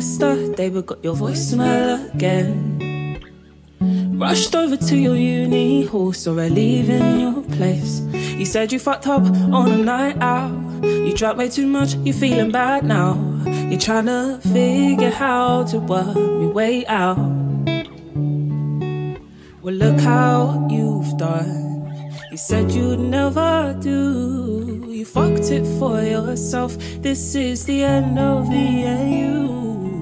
yesterday, but got your voicemail again. Rushed over to your uni hall, saw her leaving your place. You said you fucked up on a night out. You drank way too much, you're feeling bad now. You're trying to figure how to work me way out. Well, look how you've done. You said you'd never do. You fucked it for yourself. This is the end of the AU.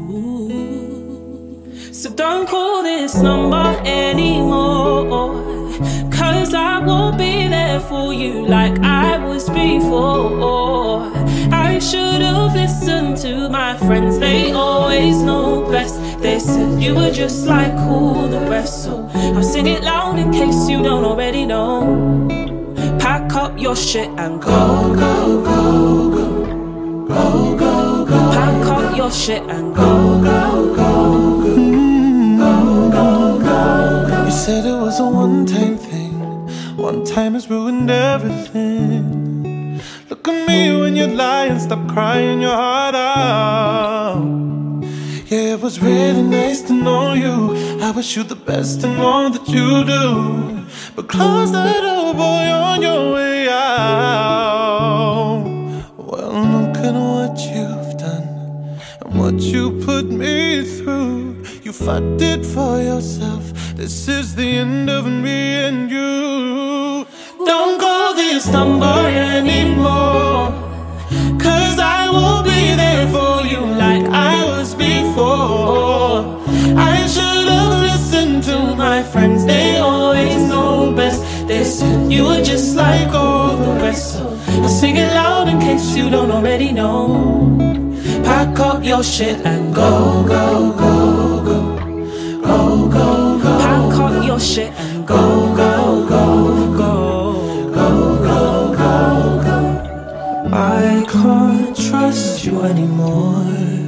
So don't call this number anymore, 'cause I won't be there for you like I was before. I should've listened to my friends, they always know best. They said you were just like all the rest, so I'll sing it loud in case you don't already know. Pack up your shit and go, go, go, go. Go, go, go. Pack up your shit and go, go, go, go. Go, go, go, go. You said it was a one-time thing. One time has ruined everything. Look at me when you lie and stop crying your heart out. Yeah, it was really nice to know you. I wish you the best in all that you do. But close that door, boy, on your way out. Well, look at what you've done and what you put me through. You fucked it for yourself. This is the end of me and you. Don't call this number anymore, 'cause I will be there for you like I was before. I should have listened to my friends, they always know best. They said you were just like all the rest, so I'll sing it loud in case you don't already know. Pack up your shit and go, go, go, go. Go, go, go. Pack up your shit and go, go, go, go. Go, go, go, go. I can't trust you anymore.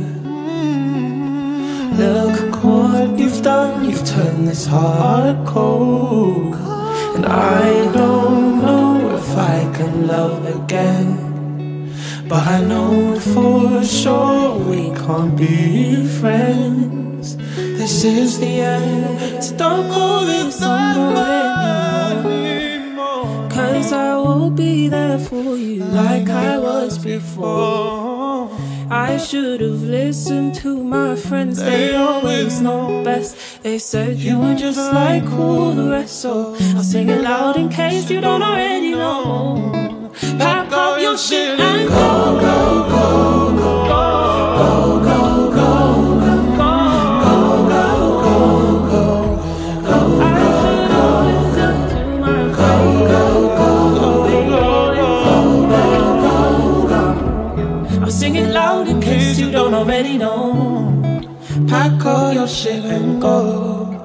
Look what you've done, you've turned this heart cold. And I don't know if I can love again, but I know for sure we can't be friends. This is the end, so don't call this number anymore, 'cause I will be there for you like I was before. I should have listened to my friends, they always know best. They said you were just like all the rest, so I'll sing it loud in case you don't already know. Pack up your shit and go, go, go, go. Go, go, go, go. Go, go, go, go. Go, I should have listened to my friends. Go, go, go, go. I'll sing it loud in case you don't already know. Pack all your shit and go.